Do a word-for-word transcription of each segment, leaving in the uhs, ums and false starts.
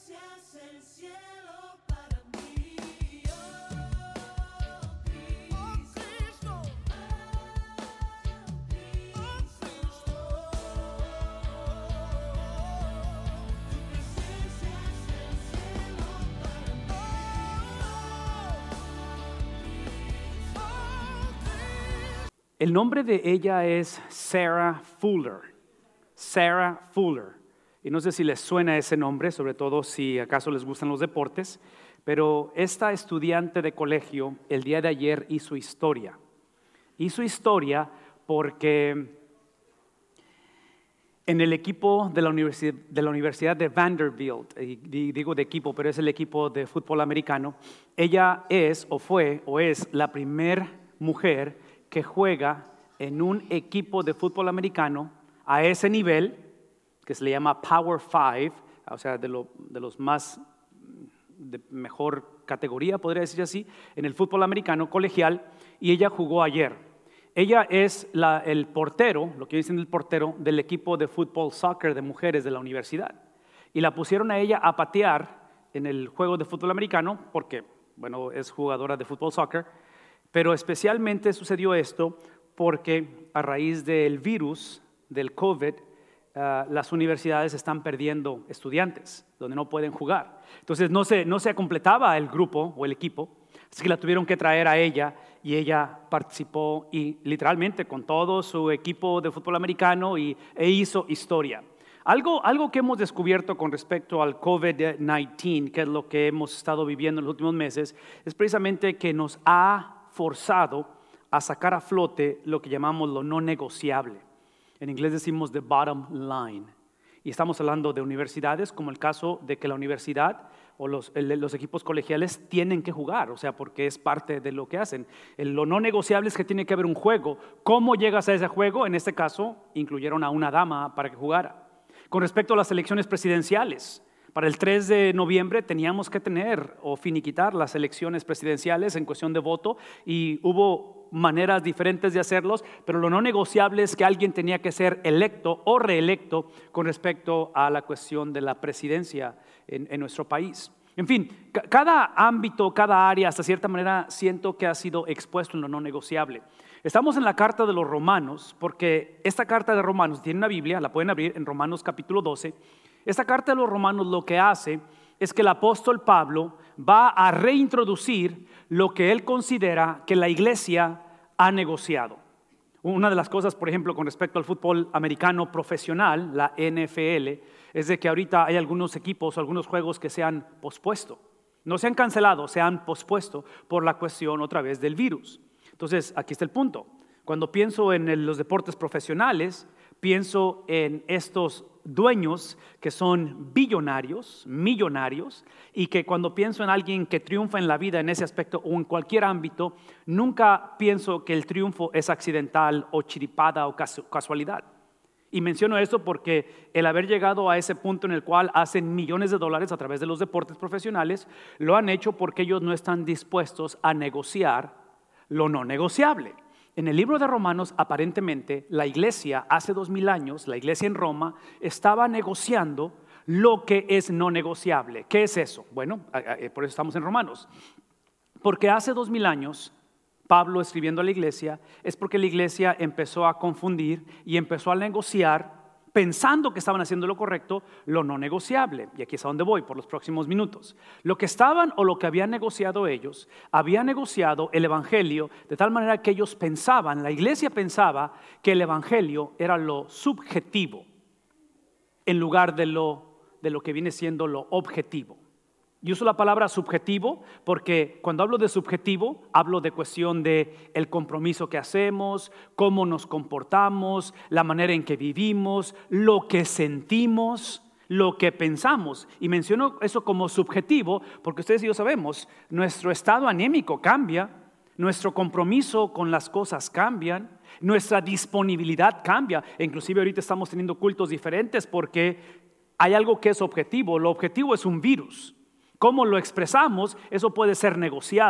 presencia es el cielo para mí. Oh, Cristo. Oh, Cristo. Tu presencia es el cielo para mí. Oh, Cristo. El nombre de ella es Sarah Fuller. Sarah Fuller. Y no sé si les suena ese nombre, sobre todo si acaso les gustan los deportes, pero esta estudiante de colegio el día de ayer hizo historia. Hizo historia porque en el equipo de la Universidad de, la Universidad de Vanderbilt, y digo de equipo, pero es el equipo de fútbol americano, ella es o fue o es la primera mujer que juega en un equipo de fútbol americano a ese nivel, que se le llama Power Five, o sea, de, lo, de los más de mejor categoría, podría decir así, en el fútbol americano colegial, y ella jugó ayer. Ella es la, el portero, lo que dicen el portero, del equipo de fútbol soccer de mujeres de la universidad. Y la pusieron a ella a patear en el juego de fútbol americano, porque, bueno, es jugadora de fútbol soccer, pero especialmente sucedió esto porque a raíz del virus, del COVID, Uh, las universidades están perdiendo estudiantes, donde no pueden jugar. Entonces no se, no se completaba el grupo o el equipo, así que la tuvieron que traer a ella y ella participó y literalmente con todo su equipo de fútbol americano y, e hizo historia. Algo, algo que hemos descubierto con respecto al COVID diecinueve, que es lo que hemos estado viviendo en los últimos meses, es precisamente que nos ha forzado a sacar a flote lo que llamamos lo no negociable. En inglés decimos the bottom line. Y estamos hablando de universidades, como el caso de que la universidad o los, el, los equipos colegiales tienen que jugar, o sea, porque es parte de lo que hacen. El, lo no negociable es que tiene que haber un juego. ¿Cómo llegas a ese juego? En este caso, incluyeron a una dama para que jugara. Con respecto a las elecciones presidenciales, para el tres de noviembre teníamos que tener o finiquitar las elecciones presidenciales en cuestión de voto y hubo maneras diferentes de hacerlos, pero lo no negociable es que alguien tenía que ser electo o reelecto con respecto a la cuestión de la presidencia en, en nuestro país. En fin, cada ámbito, cada área, hasta cierta manera siento que ha sido expuesto en lo no negociable. Estamos en la carta de los Romanos, porque esta carta de Romanos tiene una Biblia, la pueden abrir en Romanos capítulo doce. Esta carta de los Romanos lo que hace es que el apóstol Pablo va a reintroducir lo que él considera que la iglesia ha negociado. Una de las cosas, por ejemplo, con respecto al fútbol americano profesional, la N F L, es de que ahorita hay algunos equipos o algunos juegos que se han pospuesto. No se han cancelado, se han pospuesto por la cuestión otra vez del virus. Entonces, aquí está el punto. Cuando pienso en el, los deportes profesionales, pienso en estos dueños que son billonarios, millonarios, y que cuando pienso en alguien que triunfa en la vida en ese aspecto o en cualquier ámbito, nunca pienso que el triunfo es accidental o chiripada o casualidad. Y menciono esto porque el haber llegado a ese punto en el cual hacen millones de dólares a través de los deportes profesionales, lo han hecho porque ellos no están dispuestos a negociar lo no negociable. En el libro de Romanos, aparentemente, la iglesia hace dos mil años, la iglesia en Roma, estaba negociando lo que es no negociable. ¿Qué es eso? Bueno, por eso estamos en Romanos. Porque hace dos mil años, Pablo escribiendo a la iglesia, es porque la iglesia empezó a confundir y empezó a negociar, pensando que estaban haciendo lo correcto, lo no negociable. Y aquí es a donde voy por los próximos minutos. Lo que estaban o lo que habían negociado ellos, habían negociado el evangelio de tal manera que ellos pensaban, la iglesia pensaba que el evangelio era lo subjetivo en lugar de lo, de lo que viene siendo lo objetivo. Y uso la palabra subjetivo porque cuando hablo de subjetivo, hablo de cuestión de el compromiso que hacemos, cómo nos comportamos, la manera en que vivimos, lo que sentimos, lo que pensamos. Y menciono eso como subjetivo porque ustedes y yo sabemos, nuestro estado anímico cambia, nuestro compromiso con las cosas cambian, nuestra disponibilidad cambia. E inclusive ahorita estamos teniendo cultos diferentes porque hay algo que es objetivo. Lo objetivo es un virus. ¿Cómo lo expresamos? Eso puede ser negociado.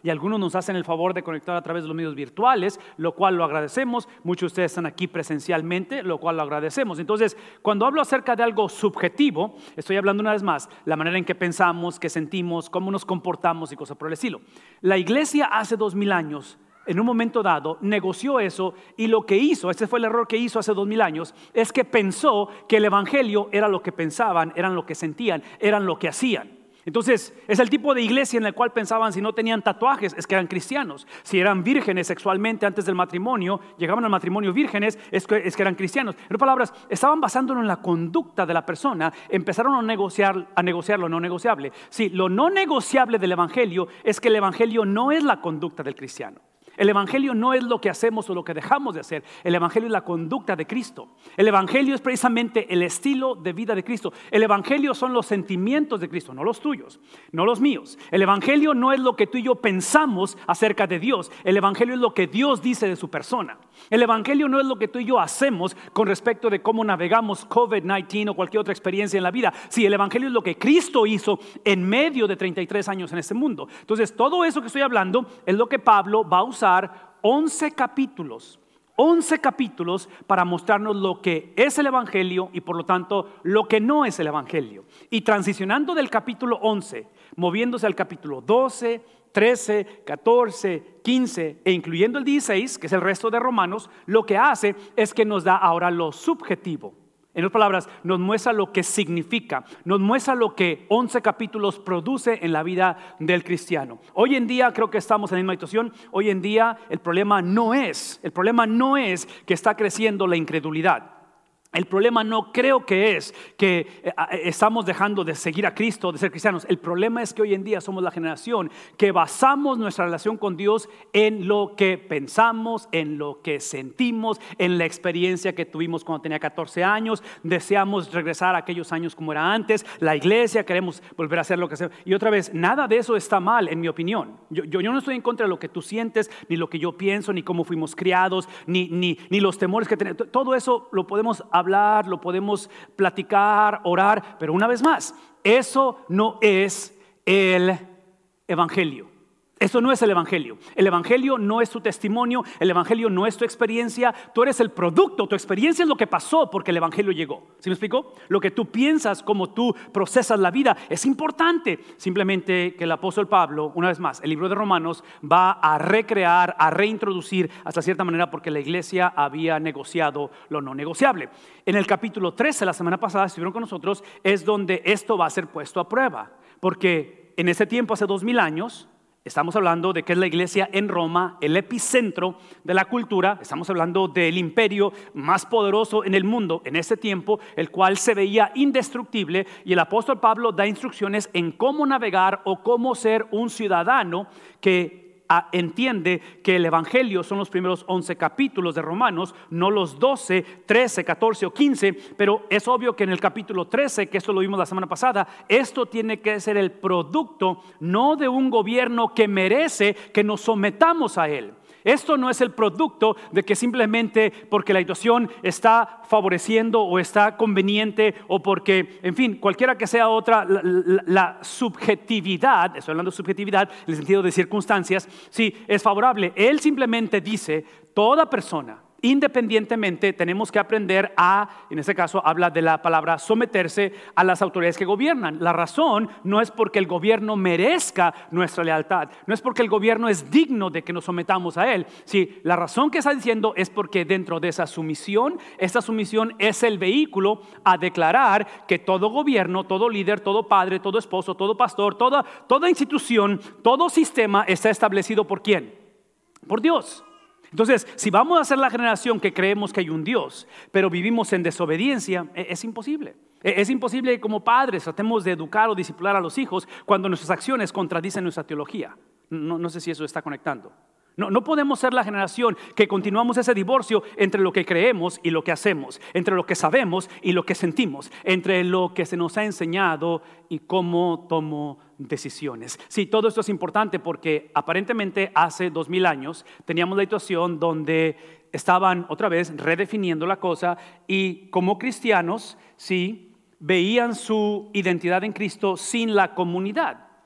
Y algunos nos hacen el favor de conectar a través de los medios virtuales, lo cual lo agradecemos. Muchos de ustedes están aquí presencialmente, lo cual lo agradecemos. Entonces, cuando hablo acerca de algo subjetivo, estoy hablando una vez más, la manera en que pensamos, que sentimos, cómo nos comportamos y cosas por el estilo. La iglesia hace dos mil años, en un momento dado, negoció eso y lo que hizo, ese fue el error que hizo hace dos mil años, es que pensó que el evangelio era lo que pensaban, eran lo que sentían, eran lo que hacían. Entonces, es el tipo de iglesia en la cual pensaban si no tenían tatuajes, es que eran cristianos. Si eran vírgenes sexualmente antes del matrimonio, llegaban al matrimonio vírgenes, es que, es que eran cristianos. En otras palabras, estaban basándolo en la conducta de la persona, empezaron a negociar, a negociar lo no negociable. Sí, lo no negociable del evangelio es que el evangelio no es la conducta del cristiano. El evangelio no es lo que hacemos o lo que dejamos de hacer. El evangelio es la conducta de Cristo. El evangelio es precisamente el estilo de vida de Cristo. El evangelio son los sentimientos de Cristo, no los tuyos, no los míos. El evangelio no es lo que tú y yo pensamos acerca de Dios. El evangelio es lo que Dios dice de su persona. El evangelio no es lo que tú y yo hacemos con respecto de cómo navegamos COVID diecinueve o cualquier otra experiencia en la vida. Sí, el evangelio es lo que Cristo hizo en medio de treinta y tres años en este mundo. Entonces, todo eso que estoy hablando es lo que Pablo va a usar once capítulos, once capítulos para mostrarnos lo que es el evangelio y por lo tanto lo que no es el evangelio. Y transicionando del capítulo once, moviéndose al capítulo doce, trece, catorce, quince e incluyendo el dieciséis, que es el resto de Romanos, lo que hace es que nos da ahora lo subjetivo. En otras palabras, nos muestra lo que significa, nos muestra lo que once capítulos produce en la vida del cristiano. Hoy en día creo que estamos en la misma situación. Hoy en día el problema no es, el problema no es que está creciendo la incredulidad. El problema no creo que es que estamos dejando de seguir a Cristo, de ser cristianos. El problema es que hoy en día somos la generación que basamos nuestra relación con Dios en lo que pensamos, en lo que sentimos, en la experiencia que tuvimos cuando tenía catorce años. Deseamos regresar a aquellos años como era antes. La iglesia, queremos volver a hacer lo que hacemos. Y otra vez, nada de eso está mal en mi opinión. Yo, yo, yo no estoy en contra de lo que tú sientes, ni lo que yo pienso, ni cómo fuimos criados, ni, ni, ni los temores que tenemos. Todo eso lo podemos hablar. hablar, lo podemos platicar, orar, pero una vez más, eso no es el evangelio. Eso no es el evangelio. El evangelio no es tu testimonio, el evangelio no es tu experiencia. Tú eres el producto, tu experiencia es lo que pasó porque el evangelio llegó. ¿Sí me explico? Lo que tú piensas, cómo tú procesas la vida es importante. Simplemente que el apóstol Pablo, una vez más, el libro de Romanos va a recrear, a reintroducir hasta cierta manera porque la iglesia había negociado lo no negociable. En el capítulo trece, la semana pasada estuvieron con nosotros, es donde esto va a ser puesto a prueba. Porque en ese tiempo, hace dos mil años, estamos hablando de que es la iglesia en Roma, el epicentro de la cultura. Estamos hablando del imperio más poderoso en el mundo en ese tiempo, el cual se veía indestructible. Y el apóstol Pablo da instrucciones en cómo navegar o cómo ser un ciudadano que entiende que el evangelio son los primeros once capítulos de Romanos, no los doce, trece, catorce o quince, pero es obvio que en el capítulo trece, que esto lo vimos la semana pasada, esto tiene que ser el producto no de un gobierno que merece que nos sometamos a él. Esto no es el producto de que simplemente porque la situación está favoreciendo o está conveniente o porque, en fin, cualquiera que sea otra, la, la, la subjetividad, estoy hablando de subjetividad en el sentido de circunstancias, sí, es favorable. Él simplemente dice, toda persona, independientemente, tenemos que aprender a, en este caso habla de la palabra someterse a las autoridades que gobiernan. La razón no es porque el gobierno merezca nuestra lealtad, no es porque el gobierno es digno de que nos sometamos a él. Sí, la razón que está diciendo es porque dentro de esa sumisión, esta sumisión es el vehículo a declarar que todo gobierno, todo líder, todo padre, todo esposo, todo pastor, toda, toda institución, todo sistema está establecido ¿por quién? Por Dios. Entonces, si vamos a ser la generación que creemos que hay un Dios, pero vivimos en desobediencia, es imposible. Es imposible que como padres tratemos de educar o discipular a los hijos cuando nuestras acciones contradicen nuestra teología. No, no sé si eso está conectando. No, no podemos ser la generación que continuamos ese divorcio entre lo que creemos y lo que hacemos, entre lo que sabemos y lo que sentimos, entre lo que se nos ha enseñado y cómo tomo decisiones. Sí, todo esto es importante porque aparentemente hace dos mil años teníamos la situación donde estaban otra vez redefiniendo la cosa y como cristianos, sí, veían su identidad en Cristo sin la comunidad.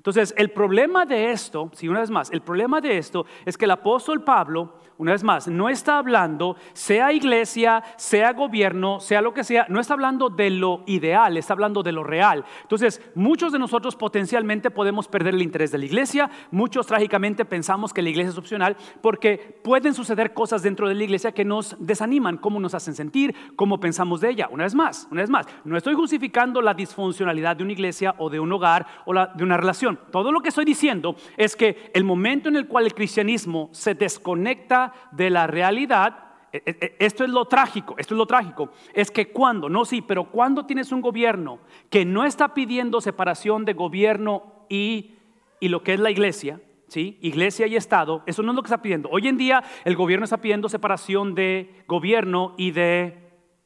Entonces, el problema de esto, sí, una vez más, el problema de esto es que el apóstol Pablo, una vez más, no está hablando, sea iglesia, sea gobierno, sea lo que sea, no está hablando de lo ideal, está hablando de lo real. Entonces, muchos de nosotros potencialmente podemos perder el interés de la iglesia, muchos trágicamente pensamos que la iglesia es opcional porque pueden suceder cosas dentro de la iglesia que nos desaniman, cómo nos hacen sentir, cómo pensamos de ella. Una vez más, una vez más, no estoy justificando la disfuncionalidad de una iglesia o de un hogar o la, de una relación. Todo lo que estoy diciendo es que el momento en el cual el cristianismo se desconecta de la realidad, esto es lo trágico, esto es lo trágico, es que cuando, no sí, pero cuando tienes un gobierno que no está pidiendo separación de gobierno y, y lo que es la iglesia, ¿sí? Iglesia y Estado, eso no es lo que está pidiendo. Hoy en día el gobierno está pidiendo separación de gobierno y de,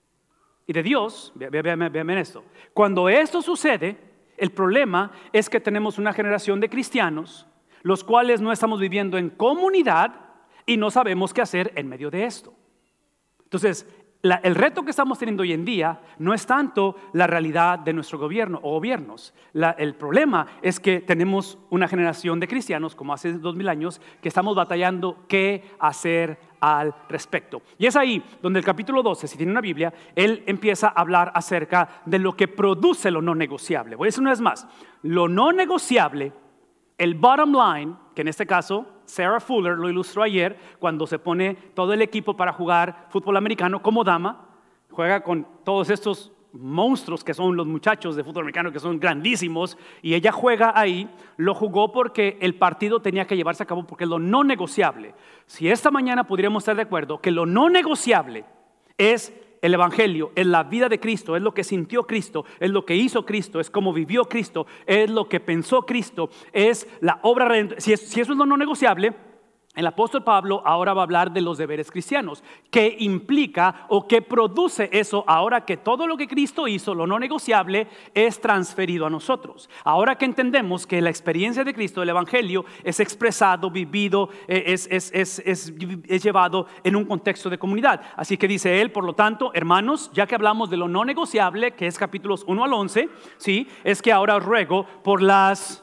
y de Dios. Vean, vean esto. Cuando esto sucede, el problema es que tenemos una generación de cristianos, los cuales no estamos viviendo en comunidad y no sabemos qué hacer en medio de esto. Entonces, la, el reto que estamos teniendo hoy en día no es tanto la realidad de nuestro gobierno o gobiernos. La, el problema es que tenemos una generación de cristianos, como hace dos mil años, que estamos batallando qué hacer al respecto. Y es ahí donde el capítulo doce, si tiene una Biblia, él empieza a hablar acerca de lo que produce lo no negociable. Voy a decir una vez más, lo no negociable, el bottom line, que en este caso Sarah Fuller lo ilustró ayer cuando se pone todo el equipo para jugar fútbol americano como dama, juega con todos estos monstruos que son los muchachos de fútbol americano que son grandísimos y ella juega ahí, lo jugó porque el partido tenía que llevarse a cabo porque es lo no negociable. Si esta mañana podríamos estar de acuerdo que lo no negociable es el evangelio, es la vida de Cristo, es lo que sintió Cristo, es lo que hizo Cristo, es cómo vivió Cristo, es lo que pensó Cristo, es la obra redentora. Si, si eso es lo no negociable, el apóstol Pablo ahora va a hablar de los deberes cristianos. ¿Qué implica o qué produce eso ahora que todo lo que Cristo hizo, lo no negociable, es transferido a nosotros? Ahora que entendemos que la experiencia de Cristo, el evangelio, es expresado, vivido, es, es, es, es, es llevado en un contexto de comunidad. Así que dice él, por lo tanto, hermanos, ya que hablamos de lo no negociable, que es capítulos uno al once, ¿sí? Es que ahora os ruego por las...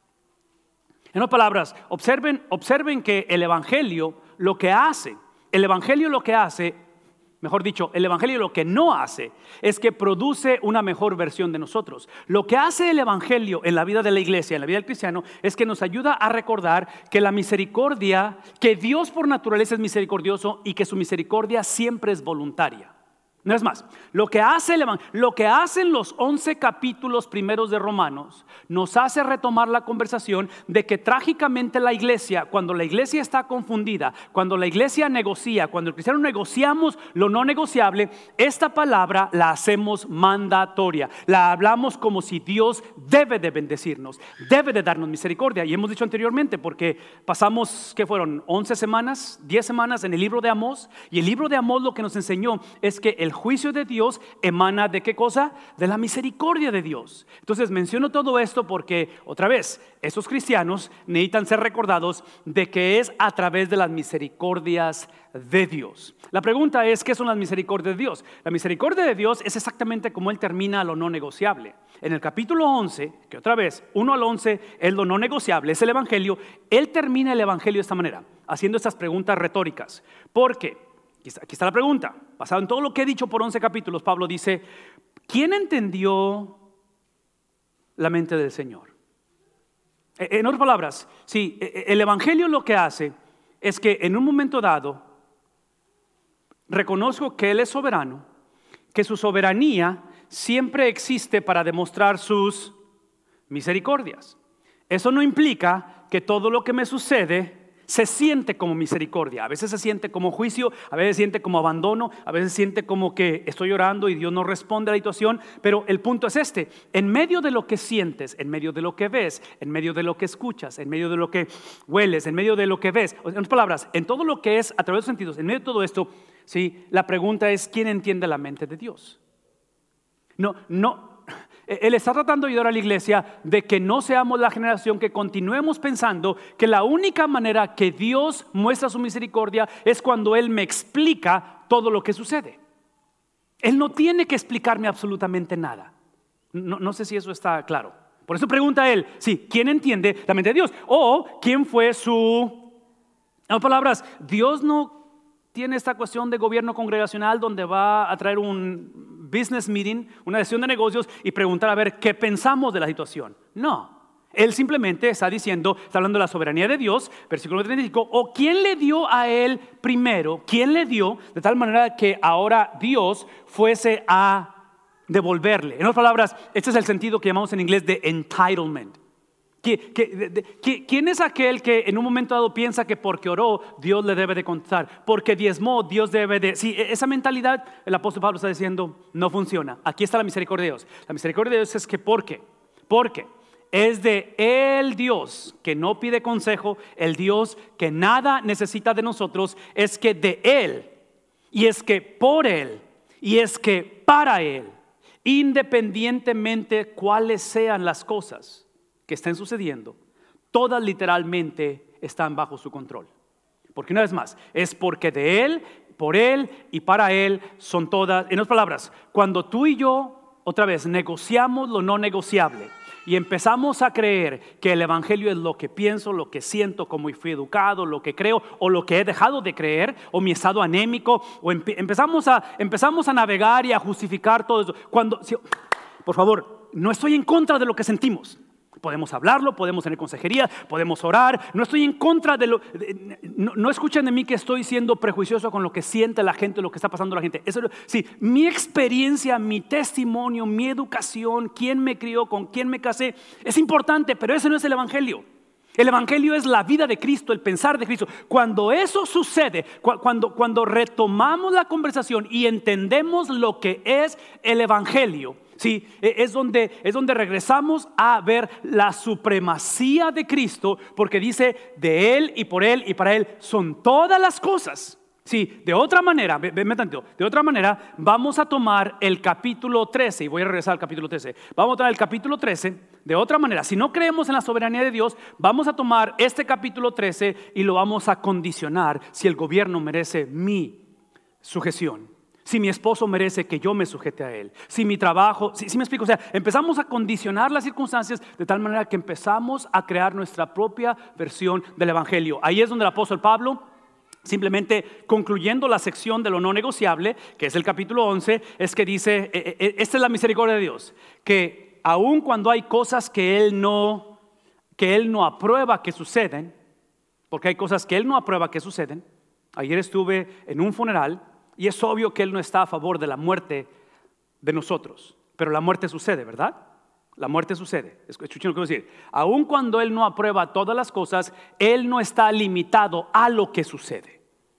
En otras palabras, observen, observen que el evangelio lo que hace, el evangelio lo que hace, mejor dicho, el evangelio lo que no hace es que produce una mejor versión de nosotros. Lo que hace el evangelio en la vida de la iglesia, en la vida del cristiano, es que nos ayuda a recordar que la misericordia, que Dios por naturaleza es misericordioso y que su misericordia siempre es voluntaria. No es más, lo que hace el evangelio, lo que hacen los once capítulos primeros de Romanos nos hace retomar la conversación de que trágicamente la iglesia, cuando la iglesia está confundida, cuando la iglesia negocia, cuando el cristiano negociamos lo no negociable, esta palabra la hacemos mandatoria, la hablamos como si Dios debe de bendecirnos, debe de darnos misericordia. Y hemos dicho anteriormente, porque pasamos, ¿qué fueron? once semanas, diez semanas en el libro de Amós, y el libro de Amós lo que nos enseñó es que el juicio de Dios emana ¿de qué cosa? De la misericordia de Dios. Entonces menciono todo esto porque, otra vez, esos cristianos necesitan ser recordados de que es a través de las misericordias de Dios. La pregunta es, ¿qué son las misericordias de Dios? La misericordia de Dios es exactamente como Él termina lo no negociable. En el capítulo once, que otra vez, uno al once es lo no negociable, es el evangelio. Él termina el evangelio de esta manera, haciendo estas preguntas retóricas. ¿Por qué? Aquí está, aquí está la pregunta. Basado en todo lo que he dicho por once capítulos, Pablo dice, ¿quién entendió la mente del Señor? En otras palabras, sí, el evangelio lo que hace es que en un momento dado reconozco que Él es soberano, que su soberanía siempre existe para demostrar sus misericordias. Eso no implica que todo lo que me sucede se siente como misericordia. A veces se siente como juicio, a veces se siente como abandono, a veces se siente como que estoy orando y Dios no responde a la situación. Pero el punto es este: en medio de lo que sientes, en medio de lo que ves, en medio de lo que escuchas, en medio de lo que hueles, en medio de lo que ves, en otras palabras, en todo lo que es a través de los sentidos, en medio de todo esto, sí, la pregunta es: ¿quién entiende la mente de Dios? No, no. Él está tratando de ayudar a la iglesia de que no seamos la generación que continuemos pensando que la única manera que Dios muestra su misericordia es cuando Él me explica todo lo que sucede. Él no tiene que explicarme absolutamente nada. No, no sé si eso está claro. Por eso pregunta él, sí, ¿quién entiende la mente de Dios? O ¿quién fue su... En otras palabras, Dios no tiene esta cuestión de gobierno congregacional donde va a traer un business meeting, una sesión de negocios y preguntar a ver qué pensamos de la situación. No. Él simplemente está diciendo, está hablando de la soberanía de Dios, versículo treinta y cinco, o quién le dio a él primero, quién le dio de tal manera que ahora Dios fuese a devolverle. En otras palabras, este es el sentido que llamamos en inglés de entitlement. ¿Quién es aquel que en un momento dado piensa que porque oró Dios le debe de contestar? Porque diezmó Dios debe de... Sí, esa mentalidad el apóstol Pablo está diciendo no funciona. Aquí está la misericordia de Dios. La misericordia de Dios es que ¿por qué? Porque es de el Dios que no pide consejo, el Dios que nada necesita de nosotros, es que de Él, y es que por Él, y es que para Él, independientemente cuáles sean las cosas que estén sucediendo, todas literalmente están bajo su control. Porque una vez más, es porque de Él, por Él y para Él son todas. En otras palabras, cuando tú y yo, otra vez, negociamos lo no negociable y empezamos a creer que el evangelio es lo que pienso, lo que siento, cómo fui educado, lo que creo o lo que he dejado de creer o mi estado anémico, o empe- empezamos, a, empezamos a navegar y a justificar todo eso. Cuando, si, por favor, no estoy en contra de lo que sentimos. Podemos hablarlo, podemos tener consejería, podemos orar. No estoy en contra de lo... de- no, no escuchen de mí que estoy siendo prejuicioso con lo que siente la gente, lo que está pasando la gente. Eso, sí, mi experiencia, mi testimonio, mi educación, quién me crió, con quién me casé, es importante, pero ese no es el evangelio. El evangelio es la vida de Cristo, el pensar de Cristo. Cuando eso sucede, cu- cuando, cuando retomamos la conversación y entendemos lo que es el evangelio, sí, es donde, es donde regresamos a ver la supremacía de Cristo, porque dice de Él y por Él y para Él son todas las cosas. Sí, de otra manera, ve- ve- tanto, de otra manera, vamos a tomar el capítulo trece, y voy a regresar al capítulo trece. Vamos a tomar el capítulo trece de otra manera. Si no creemos en la soberanía de Dios, vamos a tomar este capítulo trece y lo vamos a condicionar si el gobierno merece mi sujeción. Si mi esposo merece que yo me sujete a él, si mi trabajo, si, si me explico, o sea, empezamos a condicionar las circunstancias de tal manera que empezamos a crear nuestra propia versión del evangelio. Ahí es donde el apóstol Pablo, simplemente concluyendo la sección de lo no negociable, que es el capítulo once, es que dice, eh, eh, esta es la misericordia de Dios, que aun cuando hay cosas que él no, que él no aprueba que suceden, porque hay cosas que él no aprueba que suceden. Ayer estuve en un funeral y es obvio que él no está a favor de la muerte de nosotros, pero la muerte sucede, ¿verdad? La muerte sucede. Escuchen lo que voy a decir. Aun cuando él no aprueba todas las cosas, él no está limitado a lo que sucede.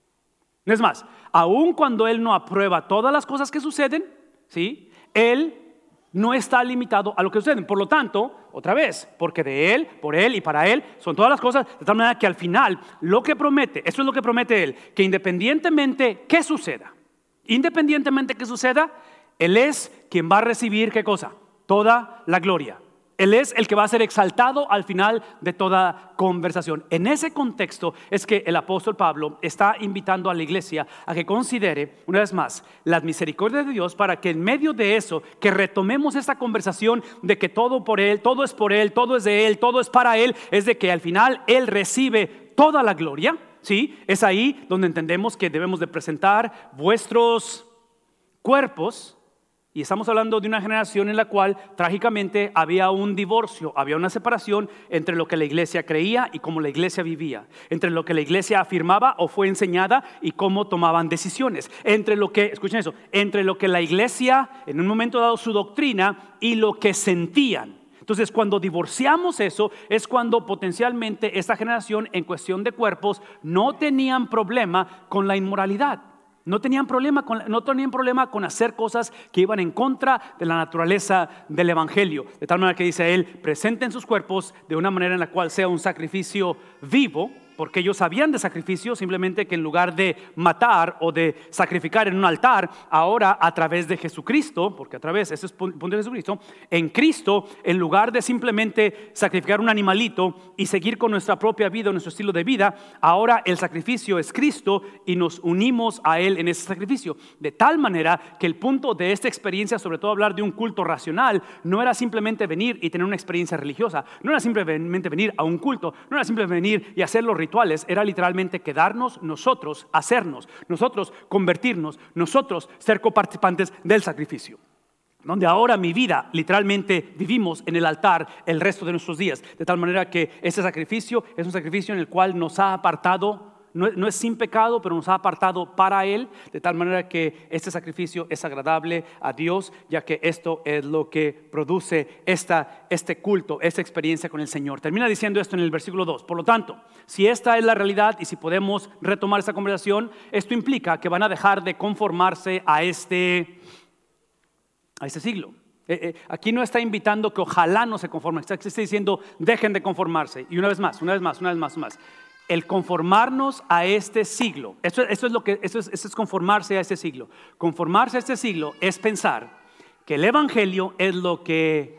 Es más, aun cuando él no aprueba todas las cosas que suceden, ¿sí? Él no está limitado a lo que suceden. Por lo tanto, otra vez, porque de él, por él y para él son todas las cosas, de tal manera que al final lo que promete, eso es lo que promete él, que independientemente que suceda, independientemente que suceda, él es quien va a recibir ¿qué cosa? Toda la gloria. Él es el que va a ser exaltado al final de toda conversación. En ese contexto es que el apóstol Pablo está invitando a la iglesia a que considere una vez más las misericordias de Dios, para que en medio de eso, que retomemos esta conversación de que todo por Él, todo es por Él, todo es de Él, todo es para Él, es de que al final Él recibe toda la gloria. ¿Sí? Es ahí donde entendemos que debemos de presentar vuestros cuerpos. Y estamos hablando de una generación en la cual trágicamente había un divorcio, había una separación entre lo que la iglesia creía y cómo la iglesia vivía, entre lo que la iglesia afirmaba o fue enseñada y cómo tomaban decisiones, entre lo que, escuchen eso, entre lo que la iglesia en un momento dado su doctrina y lo que sentían. Entonces, cuando divorciamos eso, es cuando potencialmente esta generación en cuestión de cuerpos no tenían problema con la inmoralidad. No tenían problema con, no tenían problema con hacer cosas que iban en contra de la naturaleza del evangelio. De tal manera que dice él, presenten sus cuerpos de una manera en la cual sea un sacrificio vivo, porque ellos sabían de sacrificio, simplemente que en lugar de matar o de sacrificar en un altar, ahora a través de Jesucristo, porque a través, ese es el punto de Jesucristo, en Cristo, en lugar de simplemente sacrificar un animalito y seguir con nuestra propia vida, nuestro estilo de vida, ahora el sacrificio es Cristo y nos unimos a Él en ese sacrificio. De tal manera que el punto de esta experiencia, sobre todo hablar de un culto racional, no era simplemente venir y tener una experiencia religiosa, no era simplemente venir a un culto, no era simplemente venir y hacer los rituales, era literalmente quedarnos nosotros, hacernos, nosotros convertirnos, nosotros ser coparticipantes del sacrificio. Donde ahora mi vida, literalmente vivimos en el altar el resto de nuestros días. De tal manera que ese sacrificio es un sacrificio en el cual nos ha apartado. No, no es sin pecado, pero nos ha apartado para Él, de tal manera que este sacrificio es agradable a Dios, ya que esto es lo que produce esta, este culto, esta experiencia con el Señor. Termina diciendo esto en el versículo dos. Por lo tanto, si esta es la realidad y si podemos retomar esta conversación, esto implica que van a dejar de conformarse a este, a este siglo. Eh, eh, aquí no está invitando que ojalá no se conformen, está, está diciendo dejen de conformarse. Y una vez más, una vez más, una vez más, una vez más. El conformarnos a este siglo, esto, esto es lo que, esto es, esto es conformarse a este siglo. Conformarse a este siglo es pensar que el evangelio es lo que,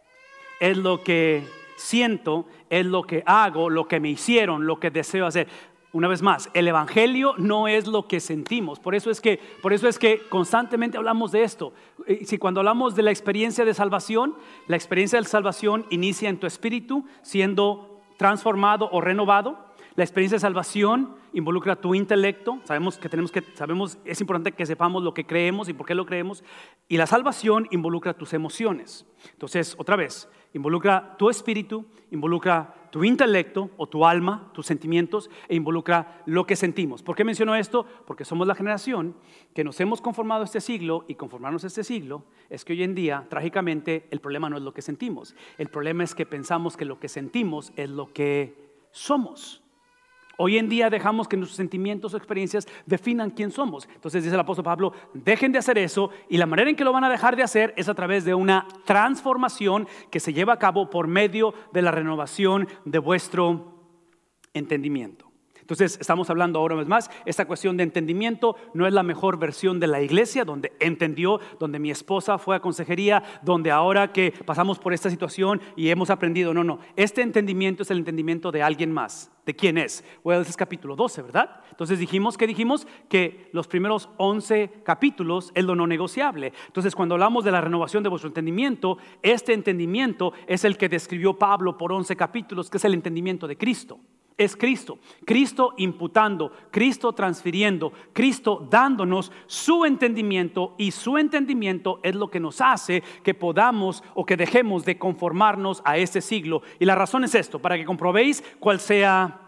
es lo que siento, es lo que hago, lo que me hicieron, lo que deseo hacer. Una vez más, el evangelio no es lo que sentimos. Por eso es que, por eso es que constantemente hablamos de esto. Si cuando hablamos de la experiencia de salvación, la experiencia de salvación inicia en tu espíritu siendo transformado o renovado. La experiencia de salvación involucra tu intelecto. Sabemos que tenemos que, sabemos, es importante que sepamos lo que creemos y por qué lo creemos. Y la salvación involucra tus emociones. Entonces, otra vez, involucra tu espíritu, involucra tu intelecto o tu alma, tus sentimientos, e involucra lo que sentimos. ¿Por qué menciono esto? Porque somos la generación que nos hemos conformado a este siglo, y conformarnos a este siglo es que hoy en día, trágicamente, el problema no es lo que sentimos. El problema es que pensamos que lo que sentimos es lo que somos. Hoy en día dejamos que nuestros sentimientos o experiencias definan quién somos. Entonces dice el apóstol Pablo, dejen de hacer eso, y la manera en que lo van a dejar de hacer es a través de una transformación que se lleva a cabo por medio de la renovación de vuestro entendimiento. Entonces estamos hablando ahora vez más, esta cuestión de entendimiento no es la mejor versión de la iglesia, donde entendió, donde mi esposa fue a consejería, donde ahora que pasamos por esta situación y hemos aprendido, no, no, este entendimiento es el entendimiento de alguien más. ¿De quién es? Bueno, ese es capítulo doce, ¿verdad? Entonces dijimos, ¿qué dijimos? Que los primeros once capítulos es lo no negociable. Entonces cuando hablamos de la renovación de vuestro entendimiento, este entendimiento es el que describió Pablo por once capítulos, que es el entendimiento de Cristo. Es Cristo, Cristo imputando, Cristo transfiriendo, Cristo dándonos su entendimiento, y su entendimiento es lo que nos hace que podamos o que dejemos de conformarnos a este siglo. Y la razón es esto, para que comprobéis cuál sea,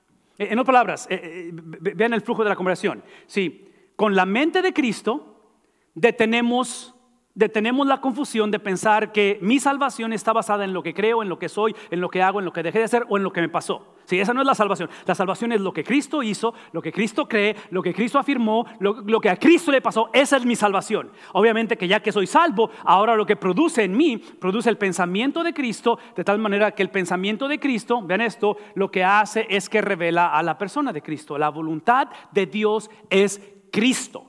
en otras palabras, eh, eh, vean el flujo de la conversación. Sí, con la mente de Cristo detenemos Detenemos la confusión de pensar que mi salvación está basada en lo que creo, en lo que soy, en lo que hago, en lo que dejé de hacer o en lo que me pasó. Sí, esa no es la salvación. La salvación es lo que Cristo hizo, lo que Cristo cree, lo que Cristo afirmó, lo, lo que a Cristo le pasó. Esa es mi salvación. Obviamente que ya que soy salvo, ahora lo que produce en mí, produce el pensamiento de Cristo, de tal manera que el pensamiento de Cristo, vean esto, lo que hace es que revela a la persona de Cristo. La voluntad de Dios es Cristo.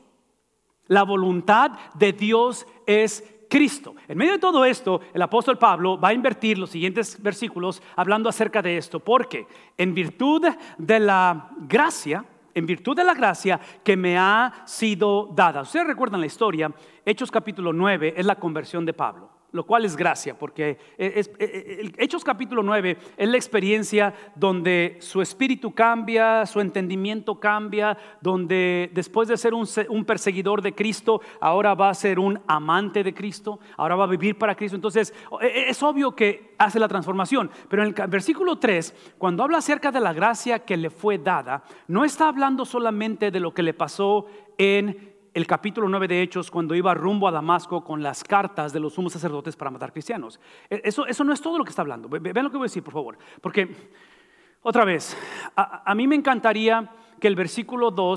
La voluntad de Dios es Cristo. En medio de todo esto, el apóstol Pablo va a invertir los siguientes versículos hablando acerca de esto, porque en virtud de la gracia, en virtud de la gracia que me ha sido dada. Ustedes recuerdan la historia, Hechos capítulo nueve es la conversión de Pablo, lo cual es gracia, porque es, es, es, Hechos capítulo nueve es la experiencia donde su espíritu cambia, su entendimiento cambia, donde después de ser un, un perseguidor de Cristo, ahora va a ser un amante de Cristo, ahora va a vivir para Cristo. Entonces es obvio que hace la transformación, pero en el versículo tres, cuando habla acerca de la gracia que le fue dada, no está hablando solamente de lo que le pasó en el capítulo nueve de Hechos, cuando iba rumbo a Damasco con las cartas de los sumos sacerdotes para matar cristianos. Eso, eso no es todo lo que está hablando. Vean lo que voy a decir, por favor. Porque, otra vez, a, a mí me encantaría que el versículo dos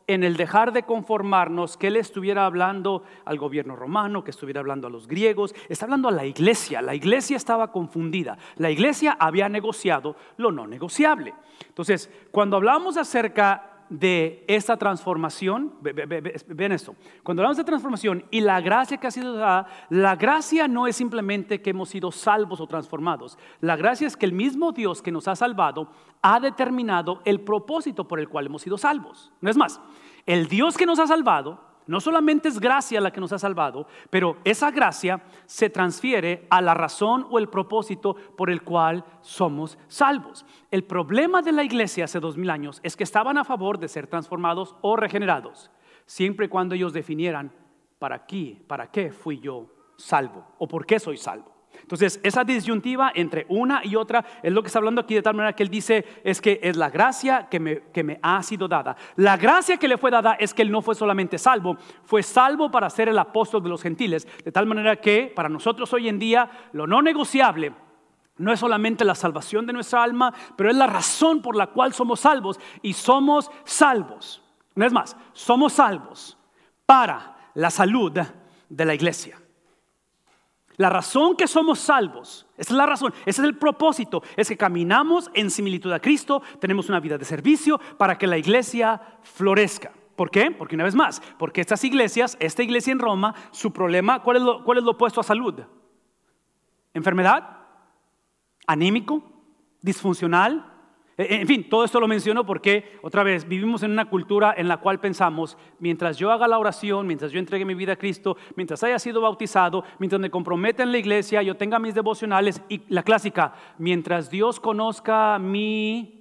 en el dejar de conformarnos que Él estuviera hablando al gobierno romano, que estuviera hablando a los griegos, está hablando a la iglesia. La iglesia estaba confundida. La iglesia había negociado lo no negociable. Entonces, cuando hablamos acerca de esta transformación, ven esto, cuando hablamos de transformación y la gracia que ha sido dada, la gracia no es simplemente que hemos sido salvos o transformados. La gracia es que el mismo Dios que nos ha salvado ha determinado el propósito por el cual hemos sido salvos. No es más, el Dios que nos ha salvado no solamente es gracia la que nos ha salvado, pero esa gracia se transfiere a la razón o el propósito por el cual somos salvos. El problema de la iglesia hace dos mil años es que estaban a favor de ser transformados o regenerados, siempre y cuando ellos definieran para qué, para qué fui yo salvo o por qué soy salvo. Entonces, esa disyuntiva entre una y otra es lo que está hablando aquí, de tal manera que él dice es que es la gracia que me, que me ha sido dada. La gracia que le fue dada es que él no fue solamente salvo, fue salvo para ser el apóstol de los gentiles, de tal manera que para nosotros hoy en día lo no negociable no es solamente la salvación de nuestra alma, pero es la razón por la cual somos salvos, y somos salvos. No es más, somos salvos para la salud de la iglesia. La razón que somos salvos, esa es la razón, ese es el propósito, es que caminamos en similitud a Cristo, tenemos una vida de servicio para que la iglesia florezca. ¿Por qué? Porque una vez más, porque estas iglesias, esta iglesia en Roma, su problema, ¿cuál es lo, cuál es lo opuesto a salud? ¿Enfermedad? ¿Anímico? ¿Disfuncional? En fin, todo esto lo menciono porque, otra vez, vivimos en una cultura en la cual pensamos, mientras yo haga la oración, mientras yo entregue mi vida a Cristo, mientras haya sido bautizado, mientras me comprometa en la iglesia, yo tenga mis devocionales, y la clásica, mientras Dios conozca mi,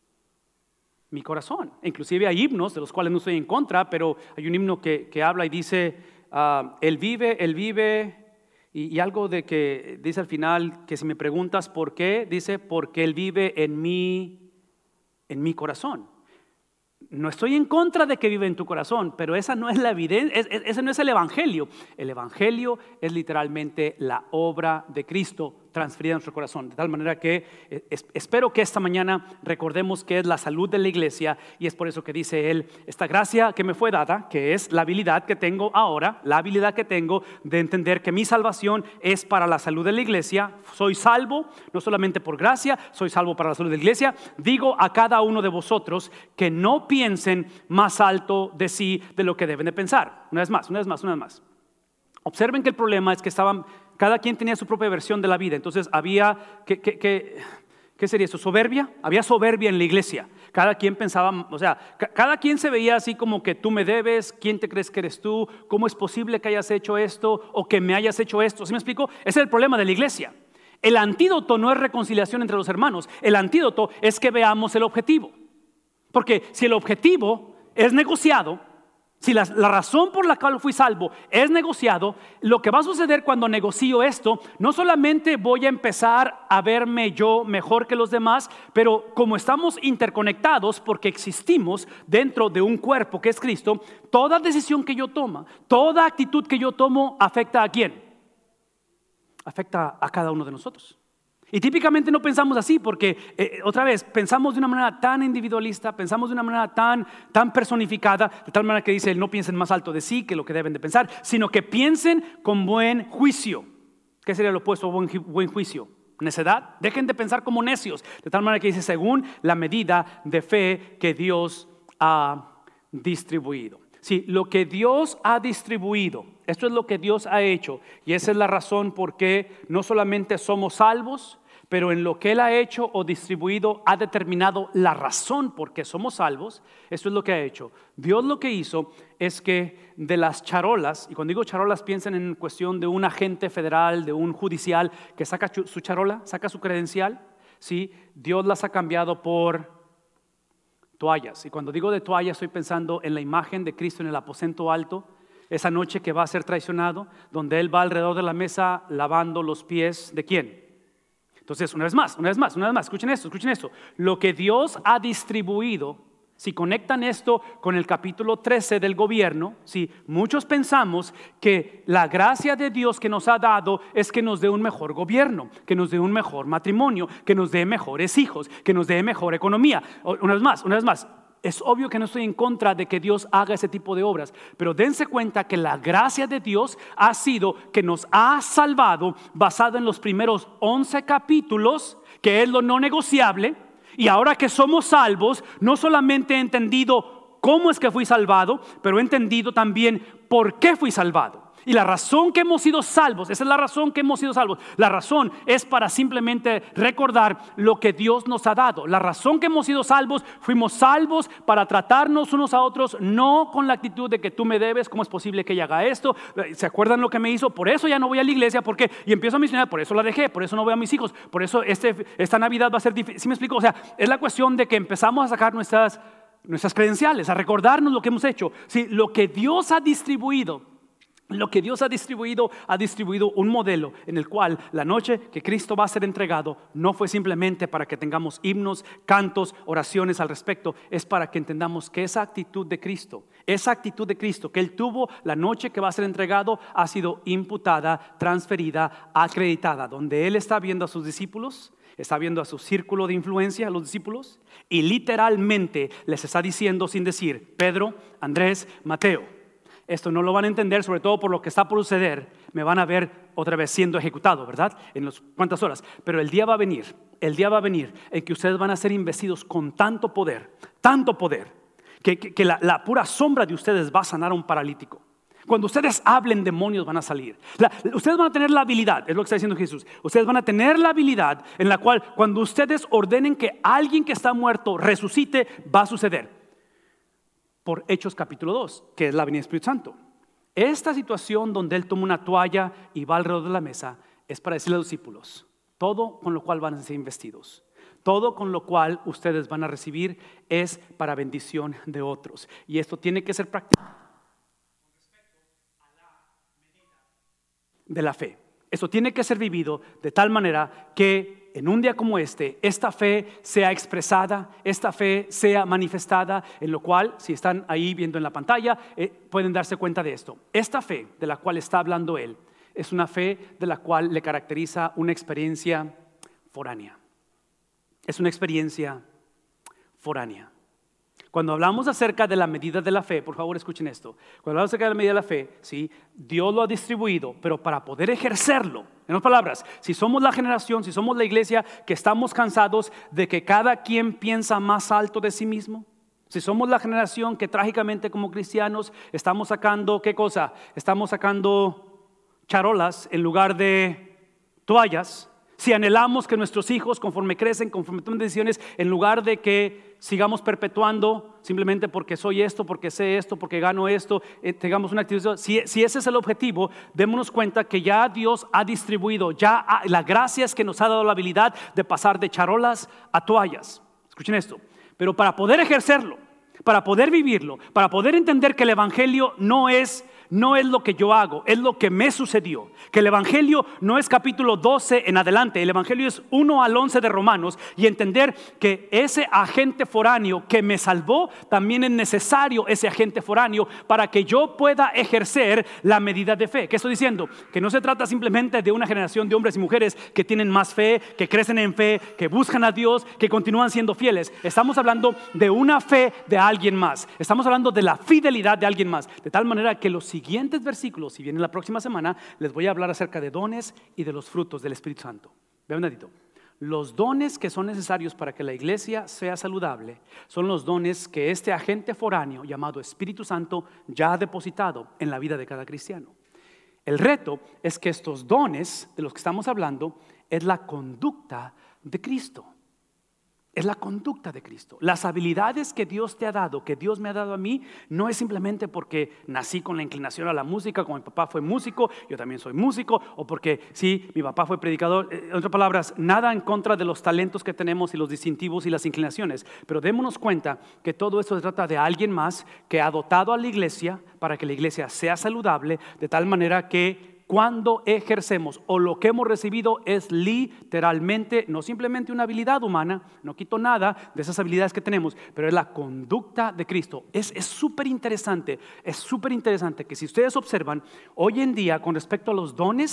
mi corazón. Inclusive hay himnos de los cuales no estoy en contra, pero hay un himno que, que habla y dice, uh, Él vive, Él vive... Y, y algo de que dice al final, que si me preguntas por qué, dice, porque Él vive en mí, en mi corazón. No estoy en contra de que vive en tu corazón, pero esa no es la evidencia, ese no es el evangelio. El evangelio es literalmente la obra de Cristo transferida a nuestro corazón. De tal manera que es, espero que esta mañana recordemos que es la salud de la iglesia, y es por eso que dice él, esta gracia que me fue dada, que es la habilidad que tengo ahora, la habilidad que tengo de entender que mi salvación es para la salud de la iglesia. Soy salvo, no solamente por gracia, soy salvo para la salud de la iglesia. Digo a cada uno de vosotros que no piensen más alto de sí de lo que deben de pensar. Una vez más, una vez más, una vez más. Observen que el problema es que estaban, cada quien tenía su propia versión de la vida. Entonces había, ¿qué, qué, qué, qué sería eso? ¿Soberbia? Había soberbia en la iglesia. Cada quien pensaba, o sea, ca- cada quien se veía así como que tú me debes, ¿quién te crees que eres tú? ¿Cómo es posible que hayas hecho esto o que me hayas hecho esto? ¿Sí me explico? Ese es el problema de la iglesia. El antídoto no es reconciliación entre los hermanos. El antídoto es que veamos el objetivo. Porque si el objetivo es negociado, si la, la razón por la cual fui salvo es negociado, lo que va a suceder cuando negocio esto, no solamente voy a empezar a verme yo mejor que los demás, pero como estamos interconectados porque existimos dentro de un cuerpo que es Cristo, toda decisión que yo tomo, toda actitud que yo tomo afecta a quién? Afecta a cada uno de nosotros. Y típicamente no pensamos así porque, eh, otra vez, pensamos de una manera tan individualista, pensamos de una manera tan, tan personificada, de tal manera que dice, no piensen más alto de sí que lo que deben de pensar, sino que piensen con buen juicio. ¿Qué sería lo opuesto a buen, buen juicio? ¿Necedad? Dejen de pensar como necios, de tal manera que dice, según la medida de fe que Dios ha distribuido. Sí, lo que Dios ha distribuido, esto es lo que Dios ha hecho, y esa es la razón por qué no solamente somos salvos, pero en lo que Él ha hecho o distribuido ha determinado la razón por qué somos salvos. Esto es lo que ha hecho. Dios lo que hizo es que de las charolas, y cuando digo charolas piensen en cuestión de un agente federal, de un judicial que saca su charola, saca su credencial, ¿sí? Dios las ha cambiado por toallas. Y cuando digo de toallas estoy pensando en la imagen de Cristo en el aposento alto, esa noche que va a ser traicionado, donde Él va alrededor de la mesa lavando los pies ¿de quién? Entonces, una vez más, una vez más, una vez más, escuchen esto, escuchen esto. Lo que Dios ha distribuido, si conectan esto con el capítulo trece del gobierno, si muchos pensamos que la gracia de Dios que nos ha dado es que nos dé un mejor gobierno, que nos dé un mejor matrimonio, que nos dé mejores hijos, que nos dé mejor economía. Una vez más, una vez más, Es obvio que no estoy en contra de que Dios haga ese tipo de obras, pero dense cuenta que la gracia de Dios ha sido que nos ha salvado basado en los primeros once capítulos, que es lo no negociable. Y ahora que somos salvos, no solamente he entendido cómo es que fui salvado, pero he entendido también por qué fui salvado. Y la razón que hemos sido salvos, esa es la razón que hemos sido salvos. La razón es para simplemente recordar lo que Dios nos ha dado. La razón que hemos sido salvos, fuimos salvos para tratarnos unos a otros, no con la actitud de que tú me debes, ¿cómo es posible que ella haga esto? ¿Se acuerdan lo que me hizo? Por eso ya no voy a la iglesia, ¿por qué? Y empiezo a misionar, por eso la dejé, por eso no veo a mis hijos, por eso este, esta Navidad va a ser difícil. ¿Sí me explico? O sea, es la cuestión de que empezamos a sacar nuestras, nuestras credenciales, a recordarnos lo que hemos hecho. Sí, lo que Dios ha distribuido. Lo que Dios ha distribuido, ha distribuido un modelo en el cual la noche que Cristo va a ser entregado no fue simplemente para que tengamos himnos, cantos, oraciones al respecto. Es para que entendamos que esa actitud de Cristo, esa actitud de Cristo que Él tuvo la noche que va a ser entregado, ha sido imputada, transferida, acreditada. Donde Él está viendo a sus discípulos, está viendo a su círculo de influencia, a los discípulos, y literalmente les está diciendo sin decir: Pedro, Andrés, Mateo, esto no lo van a entender, sobre todo por lo que está por suceder. Me van a ver otra vez siendo ejecutado, ¿verdad? En las cuantas horas. Pero el día va a venir, el día va a venir en que ustedes van a ser investidos con tanto poder, tanto poder, que, que, que la, la pura sombra de ustedes va a sanar a un paralítico. Cuando ustedes hablen, demonios van a salir. La, ustedes van a tener la habilidad, es lo que está diciendo Jesús. Ustedes van a tener la habilidad en la cual cuando ustedes ordenen que alguien que está muerto resucite, va a suceder. Por Hechos capítulo dos, que es la venida del Espíritu Santo. Esta situación donde Él toma una toalla y va alrededor de la mesa es para decirle a los discípulos: todo con lo cual van a ser investidos, todo con lo cual ustedes van a recibir es para bendición de otros. Y esto tiene que ser practicado con respecto a la medida de la fe. Esto tiene que ser vivido de tal manera que en un día como este, esta fe sea expresada, esta fe sea manifestada, en lo cual, si están ahí viendo en la pantalla, eh, pueden darse cuenta de esto. Esta fe de la cual está hablando Él es una fe de la cual le caracteriza una experiencia foránea. Es una experiencia foránea. Cuando hablamos acerca de la medida de la fe, por favor escuchen esto. Cuando hablamos acerca de la medida de la fe, ¿sí? Dios lo ha distribuido, pero para poder ejercerlo, en otras palabras, si somos la generación, si somos la iglesia que estamos cansados de que cada quien piensa más alto de sí mismo, si somos la generación que trágicamente como cristianos estamos sacando, ¿qué cosa? Estamos sacando charolas en lugar de toallas. Si anhelamos que nuestros hijos, conforme crecen, conforme tomen decisiones, en lugar de que sigamos perpetuando simplemente porque soy esto, porque sé esto, porque gano esto, eh, tengamos una actitud. Si, si ese es el objetivo, démonos cuenta que ya Dios ha distribuido, ya ha, la gracia es que nos ha dado la habilidad de pasar de charolas a toallas. Escuchen esto. Pero para poder ejercerlo, para poder vivirlo, para poder entender que el evangelio no es No es lo que yo hago, es lo que me sucedió. Que el evangelio no es capítulo doce en adelante, el evangelio es uno al once de Romanos. Y entender que ese agente foráneo que me salvó, también es necesario ese agente foráneo para que yo pueda ejercer la medida de fe. ¿Qué estoy diciendo? Que no se trata simplemente de una generación de hombres y mujeres que tienen más fe, que crecen en fe, que buscan a Dios, que continúan siendo fieles. Estamos hablando de una fe de alguien más. Estamos hablando de la fidelidad de alguien más. De tal manera que los siguientes versículos, si vienen la próxima semana, les voy a hablar acerca de dones y de los frutos del Espíritu Santo. Vean un ratito. Los dones que son necesarios para que la iglesia sea saludable son los dones que este agente foráneo llamado Espíritu Santo ya ha depositado en la vida de cada cristiano. El reto es que estos dones de los que estamos hablando es la conducta de Cristo. Es la conducta de Cristo. Las habilidades que Dios te ha dado, que Dios me ha dado a mí, no es simplemente porque nací con la inclinación a la música, como mi papá fue músico, yo también soy músico, o porque sí, mi papá fue predicador. En otras palabras, nada en contra de los talentos que tenemos y los distintivos y las inclinaciones, pero démonos cuenta que todo eso se trata de alguien más que ha dotado a la iglesia para que la iglesia sea saludable, de tal manera que cuando ejercemos o lo que hemos recibido es literalmente, no simplemente una habilidad humana, no quito nada de esas habilidades que tenemos, pero es la conducta de Cristo. Es súper interesante, es súper interesante que si ustedes observan, hoy en día con respecto a los dones,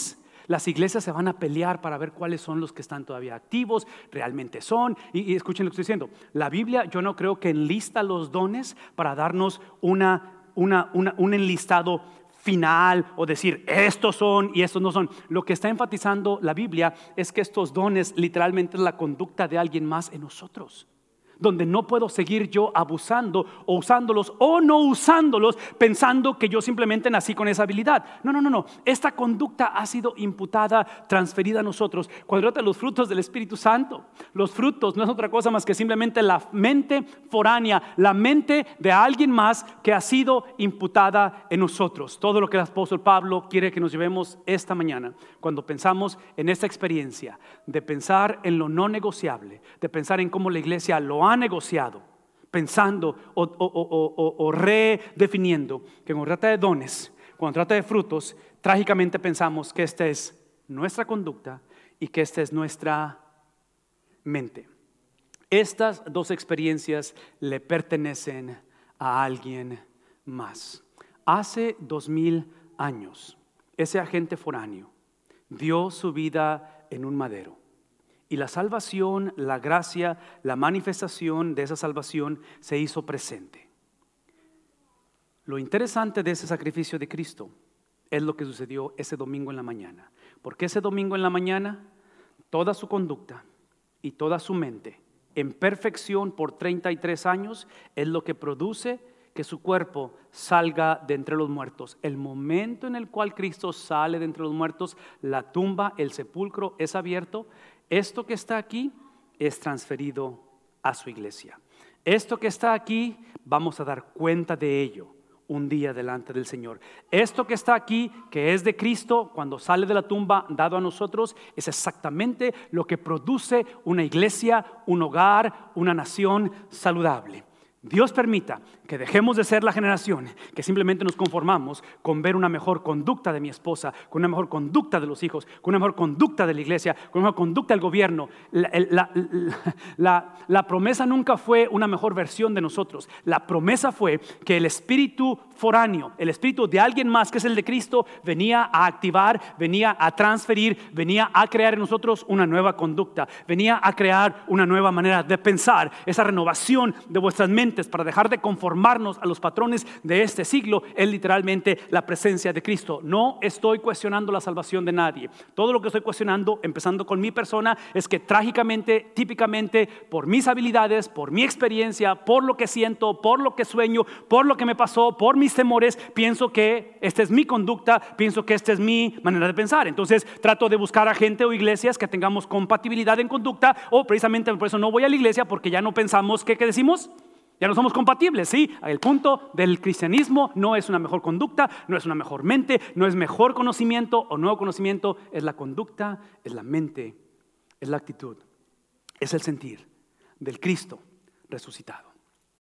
Las iglesias se van a pelear para ver cuáles son los que están todavía activos, realmente son. Y, y escuchen lo que estoy diciendo. La Biblia, yo no creo que enlista los dones para darnos una, una, una, un enlistado final o decir estos son y estos no son. Lo que está enfatizando la Biblia es que estos dones literalmente es la conducta de alguien más en nosotros, donde no puedo seguir yo abusando o usándolos o no usándolos pensando que yo simplemente nací con esa habilidad. No, no, no, no. Esta conducta ha sido imputada, transferida a nosotros. Cuando trata de los frutos del Espíritu Santo, los frutos no es otra cosa más que simplemente la mente foránea, la mente de alguien más que ha sido imputada en nosotros. Todo lo que el apóstol Pablo quiere que nos llevemos esta mañana, cuando pensamos en esta experiencia de pensar en lo no negociable, de pensar en cómo la iglesia lo ha negociado, pensando o, o, o, o, o redefiniendo que cuando trata de dones, cuando trata de frutos, trágicamente pensamos que esta es nuestra conducta y que esta es nuestra mente. Estas dos experiencias le pertenecen a alguien más. Hace dos mil años, ese agente foráneo dio su vida en un madero. Y la salvación, la gracia, la manifestación de esa salvación se hizo presente. Lo interesante de ese sacrificio de Cristo es lo que sucedió ese domingo en la mañana. Porque ese domingo en la mañana, toda su conducta y toda su mente, en perfección por treinta y tres años, es lo que produce que su cuerpo salga de entre los muertos. El momento en el cual Cristo sale de entre los muertos, la tumba, el sepulcro es abierto. Esto que está aquí es transferido a su iglesia. Esto que está aquí, vamos a dar cuenta de ello un día delante del Señor. Esto que está aquí, que es de Cristo, cuando sale de la tumba dado a nosotros, es exactamente lo que produce una iglesia, un hogar, una nación saludable. Dios permita que dejemos de ser la generación que simplemente nos conformamos con ver una mejor conducta de mi esposa, con una mejor conducta de los hijos, con una mejor conducta de la iglesia, con una mejor conducta del gobierno. La, la, la, la, la promesa nunca fue una mejor versión de nosotros. La promesa fue que el espíritu foráneo, el espíritu de alguien más que es el de Cristo, venía a activar, venía a transferir, venía a crear en nosotros una nueva conducta, venía a crear una nueva manera de pensar. Esa renovación de vuestras mentes para dejar de conformarnos a los patrones de este siglo es literalmente la presencia de Cristo. No estoy cuestionando la salvación de nadie. Todo lo que estoy cuestionando, empezando con mi persona, es que trágicamente, típicamente, por mis habilidades, por mi experiencia, por lo que siento, por lo que sueño, por lo que me pasó, por mis temores, pienso que esta es mi conducta, pienso que esta es mi manera de pensar. Entonces trato de buscar a gente o iglesias que tengamos compatibilidad en conducta, o precisamente por eso no voy a la iglesia, porque ya no pensamos que, ¿qué decimos? Ya no somos compatibles, ¿sí? El punto del cristianismo no es una mejor conducta, no es una mejor mente, no es mejor conocimiento o nuevo conocimiento, es la conducta, es la mente, es la actitud, es el sentir del Cristo resucitado.